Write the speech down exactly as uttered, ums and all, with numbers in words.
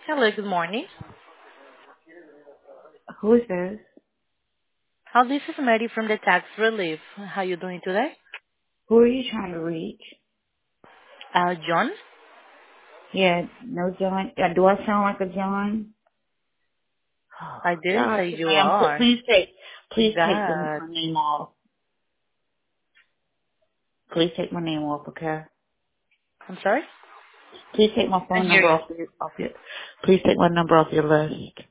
Hello, good morning. Who is this? How this is Mary from the Tax Relief. How you doing today? Who are you trying to reach? Uh, John? Yeah, no John. Uh, do I sound like a John? Oh, I didn't gosh, say you ma'am, pl- are. please take, please take the, That. my name off. Please take my name off, okay? I'm sorry? Please take my I phone hear number you. off your, off your, please take my number off your list.